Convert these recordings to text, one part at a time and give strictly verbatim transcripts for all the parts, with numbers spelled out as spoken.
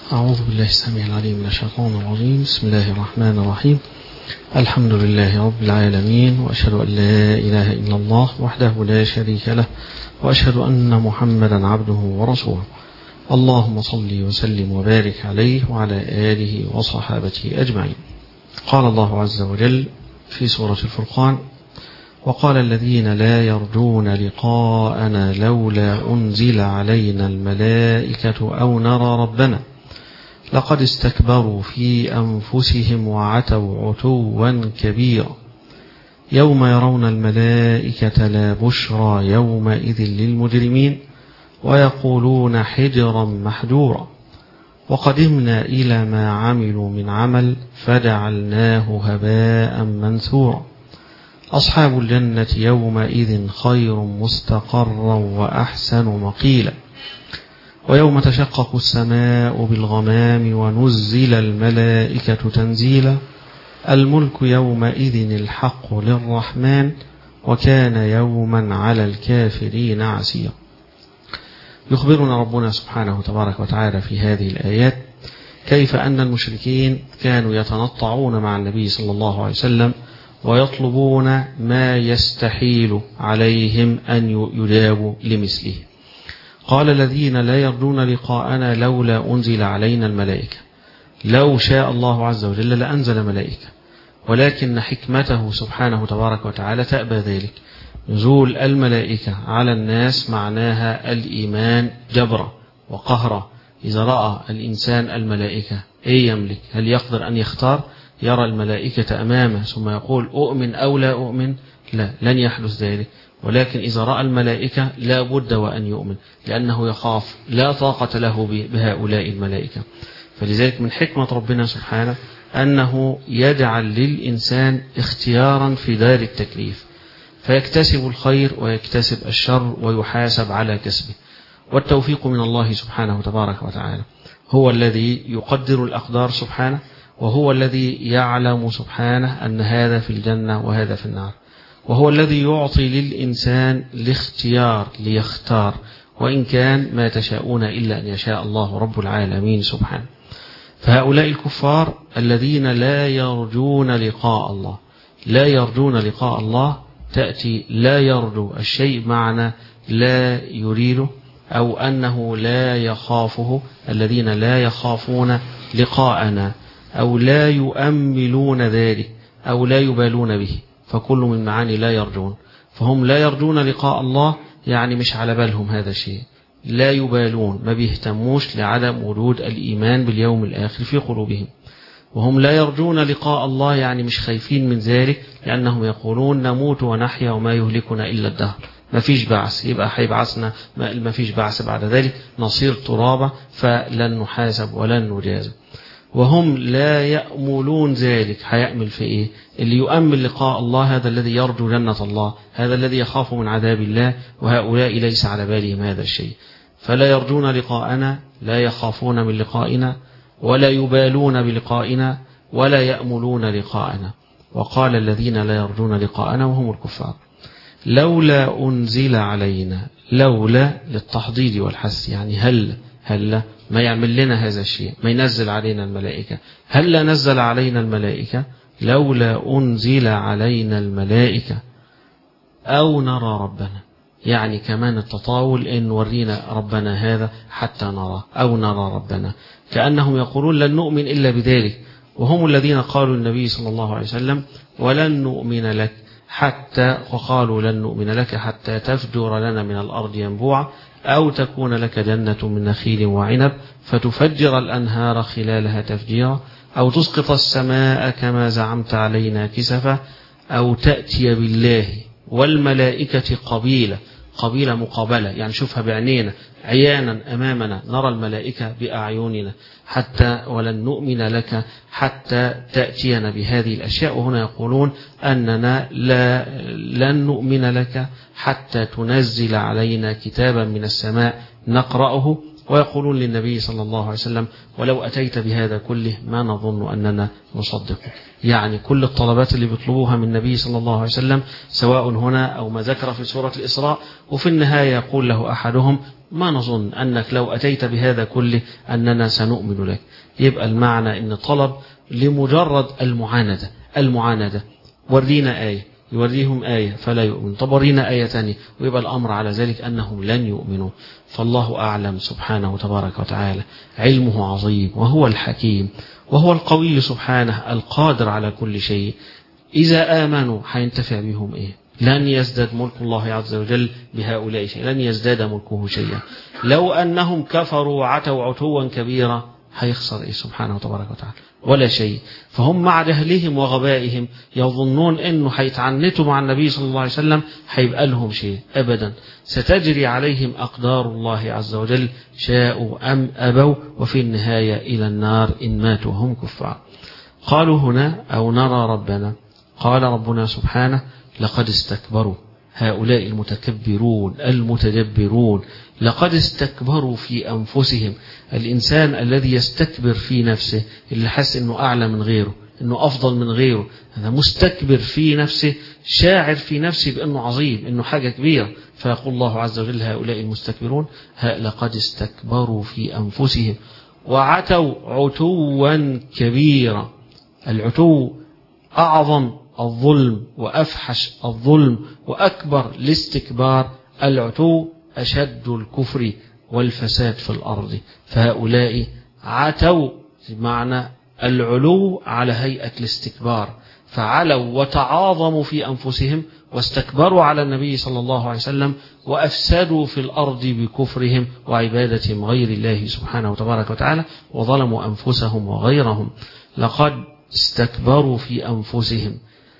أعوذ بالله السميع العليم من الشيطان الرجيم. بسم الله الرحمن الرحيم. الحمد لله رب العالمين، وأشهد أن لا إله إلا الله وحده لا شريك له، وأشهد أن محمدا عبده ورسوله. اللهم صل وسلم وبارك عليه وعلى آله وصحابته أجمعين. قال الله عز وجل في سورة الفرقان: وقال الذين لا يرجون لقاءنا لولا أنزل علينا الملائكة أو نرى ربنا لقد استكبروا في أنفسهم وعتوا عتوا كبيرا يوم يرون الملائكة لا بشرى يومئذ للمجرمين ويقولون حجرا محجورا وقدمنا إلى ما عملوا من عمل فجعلناه هباء منثورا أصحاب الجنة يومئذ خير مستقرا وأحسن مقيلا ويوم تشقق السماء بالغمام ونزل الملائكة تنزيلا الملك يومئذ الحق للرحمن وكان يوما على الكافرين عسيرا. يخبرنا ربنا سبحانه تبارك وتعالى في هذه الآيات كيف أن المشركين كانوا يتنطعون مع النبي صلى الله عليه وسلم ويطلبون ما يستحيل عليهم أن يجابوا لمثله. قال الذين لا يرجون لقاءنا لولا أنزل علينا الملائكة. لو شاء الله عز وجل لأنزل ملائكة، ولكن حكمته سبحانه تبارك وتعالى تأبى ذلك. نزول الملائكة على الناس معناها الإيمان جبرة وقهرة. إذا رأى الإنسان الملائكة أي يملك؟ هل يقدر أن يختار؟ يرى الملائكة أمامه ثم يقول أؤمن أو لا أؤمن؟ لا، لن يحدث ذلك. ولكن إذا رأى الملائكة لا بد وأن يؤمن، لأنه يخاف، لا طاقة له بهؤلاء الملائكة. فلذلك من حكمة ربنا سبحانه أنه يجعل للإنسان اختيارا في دار التكليف، فيكتسب الخير ويكتسب الشر ويحاسب على كسبه. والتوفيق من الله سبحانه تبارك وتعالى. هو الذي يقدر الأقدار سبحانه، وهو الذي يعلم سبحانه أن هذا في الجنة وهذا في النار، وهو الذي يعطي للإنسان الاختيار ليختار، وإن كان ما تشاءون إلا أن يشاء الله رب العالمين سبحانه. فهؤلاء الكفار الذين لا يرجون لقاء الله، لا يرجون لقاء الله تأتي لا يرجو الشيء معنى لا يريده أو أنه لا يخافه. الذين لا يخافون لقاءنا أو لا يؤملون ذلك أو لا يبالون به، فكل من معاني لا يرجون. فهم لا يرجون لقاء الله، يعني مش على بالهم هذا الشيء، لا يبالون، ما بيهتموش لعدم وجود الإيمان باليوم الآخر في قلوبهم. وهم لا يرجون لقاء الله يعني مش خايفين من ذلك، لأنهم يقولون نموت ونحيا وما يهلكنا إلا الدهر. ما فيش بعث، يبقى هيبعثنا، ما فيش بعث بعد ذلك، نصير ترابا فلن نحاسب ولن نجازى. وهم لا يأملون ذلك. هيأمل في إيه؟ اللي يؤمل لقاء الله هذا الذي يرجو جنة الله، هذا الذي يخاف من عذاب الله، وهؤلاء ليس على بالهم هذا الشيء. فلا يرجون لقاءنا، لا يخافون من لقائنا، ولا يبالون بلقائنا، ولا يأملون لقاءنا. وقال الذين لا يرجون لقاءنا وهم الكفار لولا أنزل علينا. لولا للتحضيض والحث، يعني هل هل ما يعمل لنا هذا الشيء، ما ينزل علينا الملائكة. هل نزل علينا الملائكة؟ لولا أنزل علينا الملائكة أو نرى ربنا، يعني كمان التطاول إن ورينا ربنا هذا حتى نرى، أو نرى ربنا، كأنهم يقولون لن نؤمن إلا بذلك. وهم الذين قالوا النبي صلى الله عليه وسلم ولن نؤمن لك حتى، وقالوا لن نؤمن لك حتى تفجر لنا من الأرض ينبوعا أو تكون لك جنة من نخيل وعنب فتفجر الأنهار خلالها تفجيرا أو تسقط السماء كما زعمت علينا كسفا أو تأتي بالله والملائكة قبيلة. قبيلة مقابلة، يعني شوفها بعينينا عيانا أمامنا، نرى الملائكة بأعيننا، حتى ولن نؤمن لك حتى تأتينا بهذه الأشياء. وهنا يقولون أننا لا لن نؤمن لك حتى تنزل علينا كتابا من السماء نقرأه ويقولون للنبي صلى الله عليه وسلم ولو أتيت بهذا كله ما نظن أننا نصدقه. يعني كل الطلبات اللي بيطلبوها من النبي صلى الله عليه وسلم سواء هنا أو ما ذكر في سورة الإسراء، وفي النهاية يقول له أحدهم ما نظن أنك لو أتيت بهذا كله أننا سنؤمن لك. يبقى المعنى أن طلب لمجرد المعاندة المعاندة ورينا آية، يوريهم آية فلا يؤمن، طب ورينا آية تانية، ويبقى الأمر على ذلك أنهم لن يؤمنوا. فالله أعلم سبحانه تبارك وتعالى، علمه عظيم وهو الحكيم وهو القوي سبحانه القادر على كل شيء. إذا آمنوا حينتفع بهم إيه؟ لن يزداد ملك الله عز وجل بهؤلاء شيء، لن يزداد ملكه شيئا. لو أنهم كفروا وعتوا عتوا كبيرا هيخسر إيه سبحانه تبارك وتعالى؟ ولا شيء. فهم مع جهلهم وغبائهم يظنون أنه هيتعنتوا مع النبي صلى الله عليه وسلم هيبقى لهم شيء، أبدا. ستجري عليهم أقدار الله عز وجل شاءوا أم أبوا، وفي النهاية إلى النار إن ماتوا هم كفار. قالوا هنا أو نرى ربنا، قال ربنا سبحانه لقد استكبروا، هؤلاء المتكبرون المتجبرون لقد استكبروا في أنفسهم. الإنسان الذي يستكبر في نفسه، اللي حس أنه أعلى من غيره، أنه أفضل من غيره، هذا مستكبر في نفسه، شاعر في نفسه بأنه عظيم، أنه حاجة كبيرة. فيقول الله عز وجل هؤلاء المستكبرون لقد استكبروا في أنفسهم وعتوا عتوا كبيرا. العتو أعظم الظلم وأفحش الظلم وأكبر الاستكبار. العتو أشد الكفر والفساد في الأرض. فهؤلاء عتوا بمعنى العلو على هيئة الاستكبار، فعلوا وتعاظموا في أنفسهم واستكبروا على النبي صلى الله عليه وسلم وأفسدوا في الأرض بكفرهم وعبادتهم غير الله سبحانه وتبارك وتعالى، وظلموا أنفسهم وغيرهم. لقد استكبروا في أنفسهم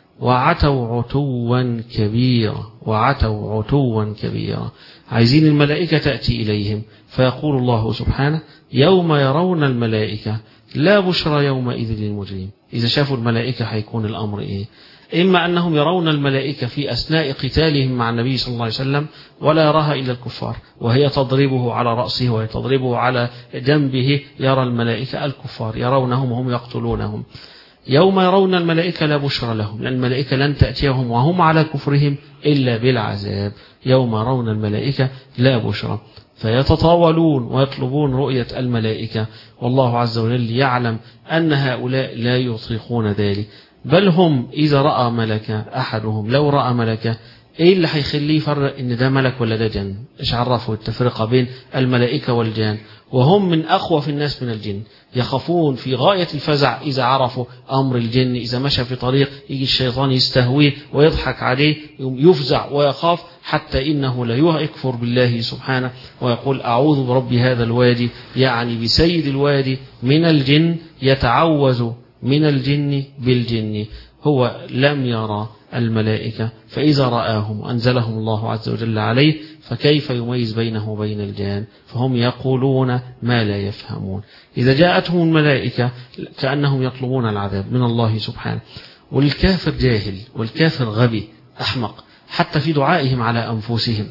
وعتوا عتوا كبيرا وعتوا عتوا كبيرا. عايزين الملائكة تأتي إليهم، فيقول الله سبحانه يوم يرون الملائكة لا بشرى يومئذ للمجرمين. إذا شافوا الملائكة هيكون الأمر إيه؟ إما أنهم يرون الملائكة في أثناء قتالهم مع النبي صلى الله عليه وسلم ولا يراها إلا الكفار، وهي تضربه على رأسه وهي تضربه على جنبه، يرى الملائكة الكفار يرونهم وهم يقتلونهم. يوم يرون الملائكة لا بشرى لهم، لأن الملائكة لن تأتيهم وهم على كفرهم إلا بالعذاب. يوم يرون الملائكة لا بشرى، فيتطاولون ويطلبون رؤية الملائكة، والله عز وجل يعلم أن هؤلاء لا يطيقون ذلك. بل هم إذا رأى ملكا أحدهم، لو رأى ملكا إيه اللي هيخليه يفرق إن ده ملك ولا ده جن؟ إيش عرفوا التفرقة بين الملائكة والجن؟ وهم من أخوف الناس من الجن، يخافون في غاية الفزع إذا عرفوا أمر الجن. إذا مشى في طريق يجي الشيطان يستهويه ويضحك عليه، يفزع ويخاف، حتى إنه لا يكفر بالله سبحانه ويقول أعوذ برب هذا الوادي، يعني بسيد الوادي من الجن، يتعوذ من الجن بالجن. هو لم يرى الملائكة، فإذا رآهم أنزلهم الله عز وجل عليه، فكيف يميز بينه وبين الجان؟ فهم يقولون ما لا يفهمون. إذا جاءتهم الملائكة كأنهم يطلبون العذاب من الله سبحانه. والكافر جاهل والكافر غبي أحمق حتى في دعائهم على أنفسهم.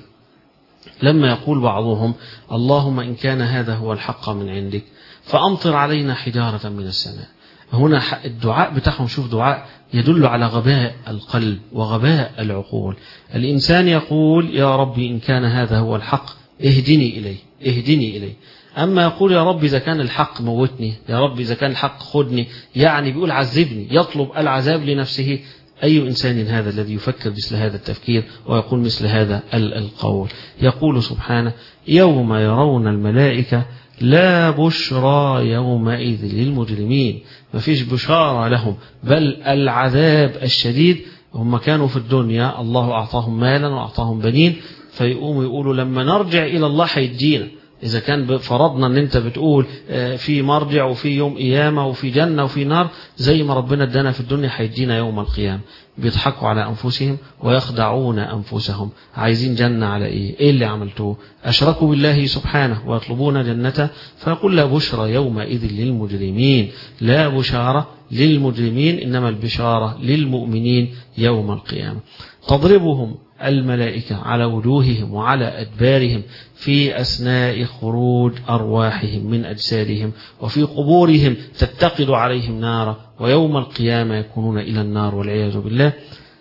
لما يقول بعضهم اللهم إن كان هذا هو الحق من عندك فأمطر علينا حجارة من السماء، هنا الدعاء بتاعهم شوف دعاء يدل على غباء القلب وغباء العقول. الإنسان يقول يا ربي إن كان هذا هو الحق اهدني إليه اهدني إليه. أما يقول يا رب إذا كان الحق موتني، يا رب إذا كان الحق خدني، يعني بيقول عذبني، يطلب العذاب لنفسه. أي إنسان هذا الذي يفكر مثل هذا التفكير ويقول مثل هذا القول؟ يقول سبحانه يوم يرون الملائكة لا بشرى يومئذ للمجرمين، ما فيش بشارة لهم، بل العذاب الشديد. هم كانوا في الدنيا الله أعطاهم مالا وأعطاهم بنين، فيقوموا يقولوا لما نرجع إلى الله هيدينا. إذا كان فرضنا أن أنت بتقول في مرجع وفي يوم قيامة وفي جنة وفي نار، زي ما ربنا ادانا في الدنيا هيدينا يوم القيامة. بيضحكوا على أنفسهم ويخدعون أنفسهم. عايزين جنة على إيه؟ إيه اللي عملتوه؟ أشركوا بالله سبحانه ويطلبون جنته، فيقول لا بشرى يومئذ للمجرمين، لا بشارة للمجرمين إنما البشارة للمؤمنين يوم القيامة. تضربهم الملائكة على وجوههم وعلى أدبارهم في أثناء خروج أرواحهم من أجسادهم، وفي قبورهم تتقد عليهم نارا، ويوم القيامة يكونون إلى النار والعياذ بالله.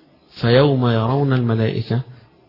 فيوم يرون الملائكة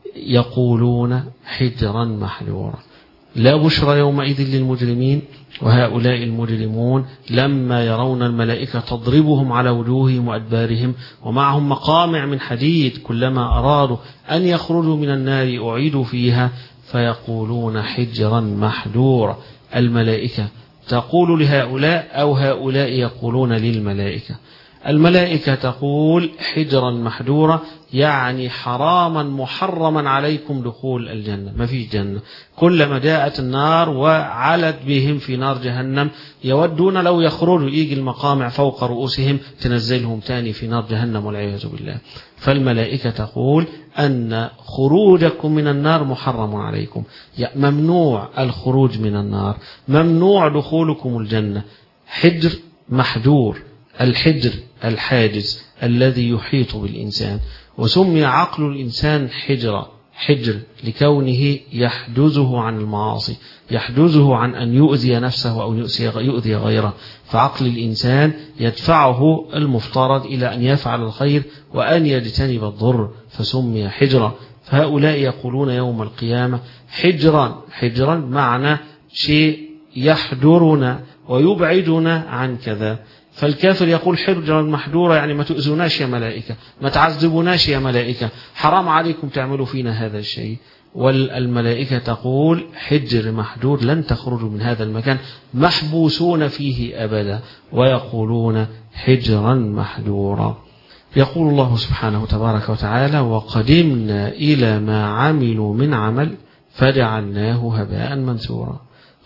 يقولون حجرا محجورا. لا بشرى يومئذ للمجرمين، وهؤلاء المجرمون لما يرون الملائكة تضربهم على وجوههم وأدبارهم ومعهم مقامع من حديد، كلما أرادوا أن يخرجوا من النار أعيدوا فيها، فيقولون حجرا محجورا. الملائكة تقول لهؤلاء أو هؤلاء يقولون للملائكة. الملائكة تقول حجرا محجورا، يعني حراما محرما عليكم دخول الجنة، ما في جنة. كلما جاءت النار وعلت بهم في نار جهنم يودون لو يخرجوا، يجي المقامع فوق رؤوسهم تنزلهم تاني في نار جهنم والعياذ بالله. فالملائكة تقول أن خروجكم من النار محرم عليكم، ممنوع الخروج من النار، ممنوع دخولكم الجنة. حجر محجور، الحجر الحاجز الذي يحيط بالإنسان، وسمي عقل الإنسان حجرا، حجر لكونه يحجزه عن المعاصي، يحجزه عن أن يؤذي نفسه أو يؤذي غيره. فعقل الإنسان يدفعه المفترض إلى أن يفعل الخير وأن يجتنب الضر، فسمي حجرا. فهؤلاء يقولون يوم القيامة حجرا، حجرا معنى شيء يحجرنا ويبعدنا عن كذا. فالكافر يقول حجرا محجورا، يعني ما تؤذوناش يا ملائكة، ما تعذبوناش يا ملائكة، حرام عليكم تعملوا فينا هذا الشيء. والملائكة تقول حجر محجور، لن تخرجوا من هذا المكان، محبوسون فيه أبدا، ويقولون حجرا محجورا. يقول الله سبحانه تبارك وتعالى وقدمنا إلى ما عملوا من عمل فجعلناه هباء منثورا.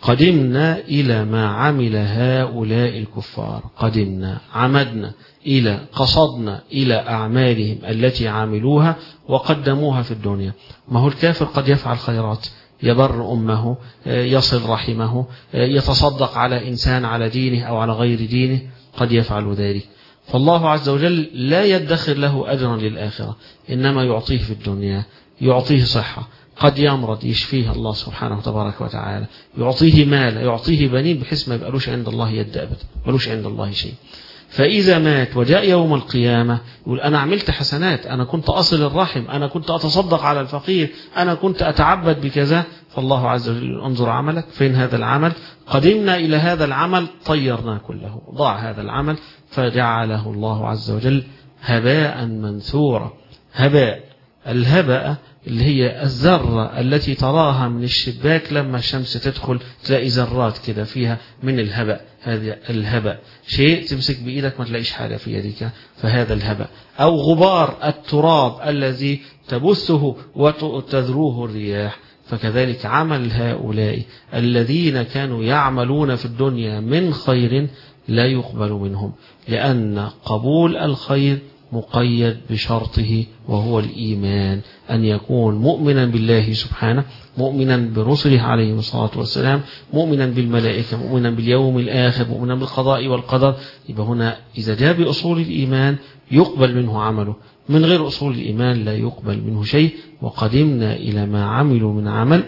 قدمنا إلى ما عمل هؤلاء الكفار، قدمنا عمدنا إلى قصدنا إلى أعمالهم التي عملوها وقدموها في الدنيا. ما هو الكافر قد يفعل خيرات، يبر أمه، يصل رحمه، يتصدق على إنسان على دينه أو على غير دينه، قد يفعل ذلك. فالله عز وجل لا يدخر له أجرا للآخرة، إنما يعطيه في الدنيا، يعطيه صحة، قد يمرض يشفيه الله سبحانه وتبارك وتعالى، يعطيه مال، يعطيه بنين، بحيث ما يبقالوش عند الله يد أبدا، ما يبقالوش عند الله شيء. فإذا مات وجاء يوم القيامة يقول أنا عملت حسنات، أنا كنت أصل الرحم، أنا كنت أتصدق على الفقير، أنا كنت أتعبد بكذا. فالله عز وجل انظر عملك، فين هذا العمل؟ قدمنا إلى هذا العمل طيرناه كله، ضاع هذا العمل، فجعله الله عز وجل هباء منثورا. هباء، الهباء اللي هي الذرة التي تراها من الشباك لما الشمس تدخل تلاقي ذرات كده فيها من الهباء، هذا الهباء، شيء تمسك بإيدك ما تلاقيش حاجة في يدك، فهذا الهباء. أو غبار التراب الذي تبثه وتذروه الرياح. فكذلك عمل هؤلاء الذين كانوا يعملون في الدنيا من خير لا يقبل منهم، لأن قبول الخير مقيد بشرطه وهو الإيمان، أن يكون مؤمنا بالله سبحانه، مؤمنا برسله عليه الصلاة والسلام، مؤمنا بالملائكة، مؤمنا باليوم الآخر، مؤمنا بالقضاء والقدر. يبقى هنا إذا جاء بأصول الإيمان يقبل منه عمله، من غير أصول الإيمان لا يقبل منه شيء. وقدمنا إلى ما عملوا من عمل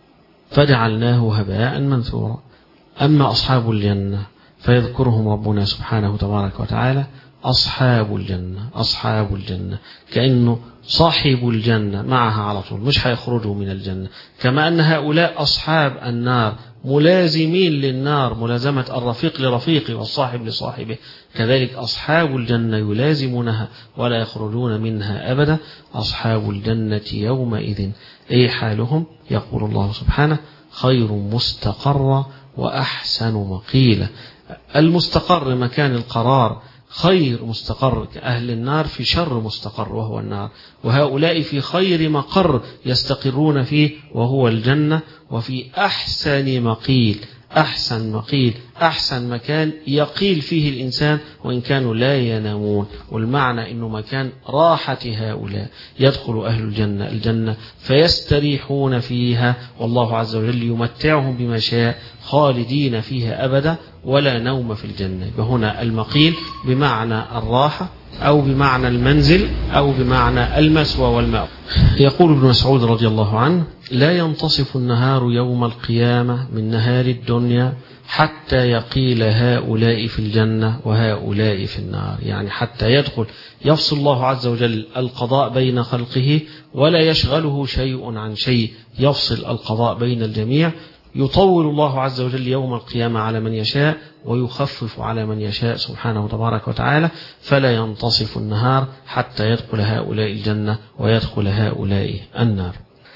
فجعلناه هباء منثورا. أما أصحاب الجنة فيذكرهم ربنا سبحانه تبارك وتعالى أصحاب الجنة، أصحاب الجنة، كأنه صاحب الجنة معها على طول، مش هيخرجوا من الجنة. كما أن هؤلاء أصحاب النار ملازمين للنار ملازمة الرفيق لرفيقه والصاحب لصاحبه، كذلك أصحاب الجنة يلازمونها ولا يخرجون منها أبدا. أصحاب الجنة يومئذ أي حالهم؟ يقول الله سبحانه خير مستقر وأحسن مقيلة. المستقر مكان القرار، خير مستقر. أهل النار في شر مستقر وهو النار، وهؤلاء في خير مقر يستقرون فيه وهو الجنة، وفي أحسن مقيل. أحسن مقيل، أحسن مكان يقيل فيه الإنسان وإن كانوا لا ينامون. والمعنى أنه مكان راحة هؤلاء، يدخل أهل الجنة الجنة فيستريحون فيها، والله عز وجل يمتعهم بما شاء خالدين فيها أبدا ولا نوم في الجنة. فهنا المقيل بمعنى الراحة أو بمعنى المنزل أو بمعنى المسوى والمأوى. يقول ابن مسعود رضي الله عنه: لا ينتصف النهار يوم القيامة من نهار الدنيا حتى يقيل هؤلاء في الجنة وهؤلاء في النار، يعني حتى يدخل يفصل الله عز وجل القضاء بين خلقه ولا يشغله شيء عن شيء، يفصل القضاء بين الجميع، يطول الله عز وجل يوم القيامة على من يشاء ويخفف على من يشاء سبحانه تبارك وتعالى، فلا ينتصف النهار حتى يدخل هؤلاء الجنة ويدخل هؤلاء النار.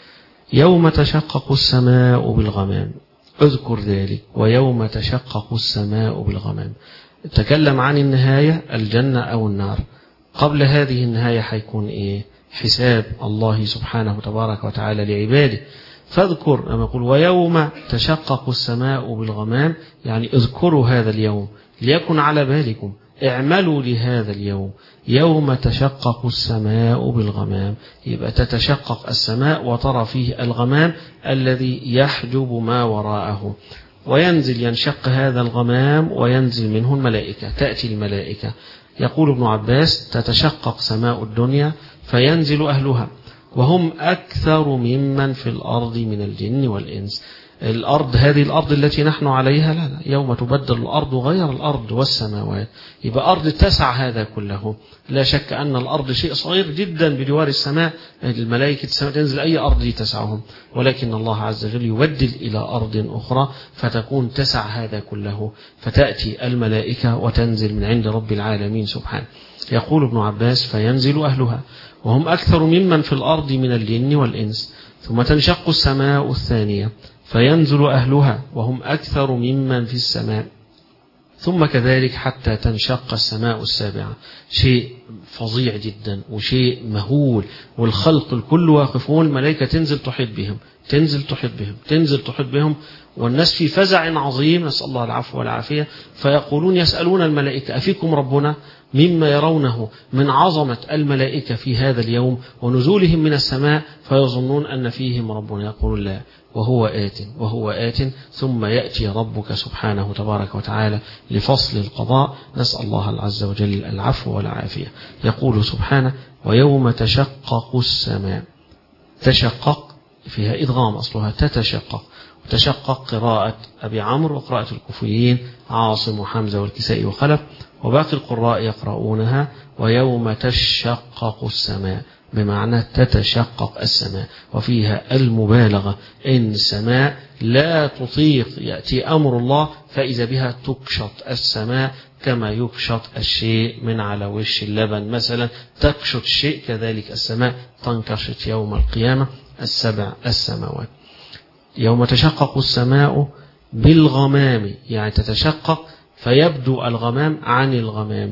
يوم تشقق السماء بالغمام، اذكر ذلك، ويوم تشقق السماء بالغمام. تكلم عن النهاية الجنة أو النار. قبل هذه النهاية حيكون إيه؟ حساب الله سبحانه تبارك وتعالى لعباده. فاذكر لما يقول ويوم تشقق السماء بالغمام، يعني اذكروا هذا اليوم ليكن على بالكم، اعملوا لهذا اليوم. يوم تشقق السماء بالغمام، يبقى تتشقق السماء وترى فيه الغمام الذي يحجب ما وراءه، وينزل ينشق هذا الغمام وينزل منه الملائكة، تأتي الملائكة. يقول ابن عباس: تتشقق سماء الدنيا فينزل أهلها وهم أكثر ممن في الأرض من الجن والإنس. الأرض هذه الأرض التي نحن عليها، لا لا، يوم تبدل الأرض غير الأرض والسماوات، يبقى أرض تسع هذا كله. لا شك أن الأرض شيء صغير جدا بجوار السماء، الملائكة السماء تنزل أي أرض تسعهم، ولكن الله عز وجل يبدل إلى أرض أخرى فتكون تسع هذا كله، فتأتي الملائكة وتنزل من عند رب العالمين سبحانه. يقول ابن عباس: فينزل أهلها وهم أكثر ممن في الأرض من الجن والإنس، ثم تنشق السماء الثانية فينزل أهلها وهم أكثر ممن في السماء، ثم كذلك حتى تنشق السماء السابعة. شيء فظيع جدا وشيء مهول، والخلق الكل واقفون، الملائكة تنزل تحيط بهم تنزل تحيط بهم تنزل تحيط بهم والناس في فزع عظيم، نسأل الله العفو والعافية. فيقولون يسألون الملائكة: أفيكم ربنا؟ مما يرونه من عظمة الملائكة في هذا اليوم ونزولهم من السماء، فيظنون أن فيهم ربنا. يقول: لا، وهو آت وهو آت ثم يأتي ربك سبحانه تبارك وتعالى لفصل القضاء. نسأل الله عز وجل العفو والعافية. يقول سبحانه: ويوم تشقق السماء. تشقق فيها إدغام، أصلها تتشقق، وتشقق قراءة أبي عمرو وقراءة الكوفيين عاصم وحمزة والكسائي وخلف، وباقي القراء يقرؤونها ويوم تشقق السماء، بمعنى تتشقق السماء، وفيها المبالغة، إن السماء لا تطيق، يأتي أمر الله فإذا بها تكشط السماء كما يكشط الشيء من على وش اللبن مثلا، تكشط الشيء، كذلك السماء تنكشط يوم القيامة السبع السماوات. يوم تشقق السماء بالغمام، يعني تتشقق فيبدو الغمام عن الغمام.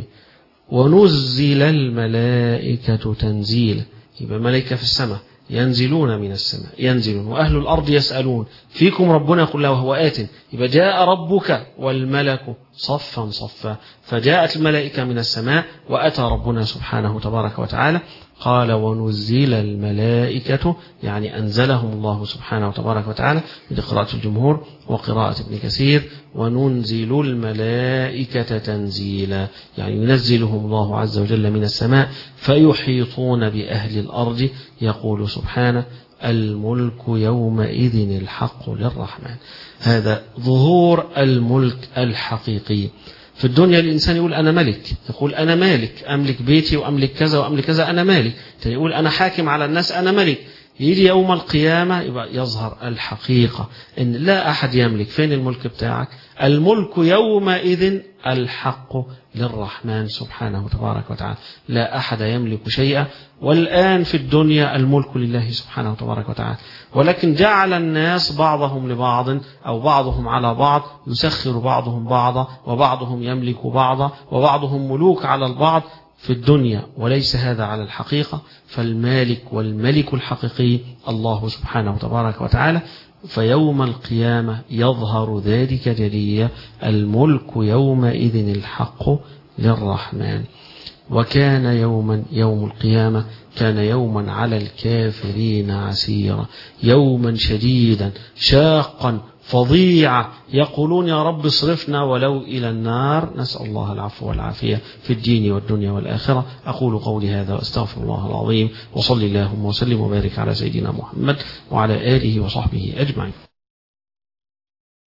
ونزل الملائكة تنزيلا، يبقى ملائكة في السماء ينزلون من السماء ينزلون، وأهل الأرض يسألون: فيكم ربنا؟ يقول: له وهو آت. يبقى جاء ربك والملك صفا صفا، فجاءت الملائكة من السماء وأتى ربنا سبحانه تبارك وتعالى. قال: ونزل الملائكة، يعني أنزلهم الله سبحانه وتبارك وتعالى، من قراءة الجمهور وقراءة ابن كثير: وننزل الملائكة تنزيلا، يعني ينزلهم الله عز وجل من السماء فيحيطون بأهل الأرض. يقول سبحانه: الملك يومئذ الحق للرحمن. هذا ظهور الملك الحقيقي. في الدنيا الإنسان يقول: أنا ملك، يقول: أنا مالك، أملك بيتي وأملك كذا وأملك كذا، أنا مالك. يقول: أنا حاكم على الناس، أنا ملك. يجي يوم القيامة يبقى يظهر الحقيقة، إن لا أحد يملك. فين الملك بتاعك؟ الملك يومئذ الحق للرحمن سبحانه تبارك وتعالى، لا أحد يملك شيئا. والآن في الدنيا الملك لله سبحانه تبارك وتعالى، ولكن جعل الناس بعضهم لبعض أو بعضهم على بعض، يسخر بعضهم بعضا، وبعضهم يملك بعضا، وبعضهم ملوك على البعض. في الدنيا وليس هذا على الحقيقة، فالمالك والملك الحقيقي الله سبحانه وتبارك وتعالى. فيوم القيامة يظهر ذلك جليا، الملك يومئذ الحق للرحمن. وكان يوما يوم القيامة كان يوما على الكافرين عسيرا، يوما شديدا شاقا فظيعا، يقولون يا رب اصرفنا ولو إلى النار، نسأل الله العفو والعافية في الدين والدنيا والآخرة. أقول قولي هذا وأستغفر الله العظيم، وصلي اللهم وسلم وبارك على سيدنا محمد وعلى آله وصحبه أجمعين.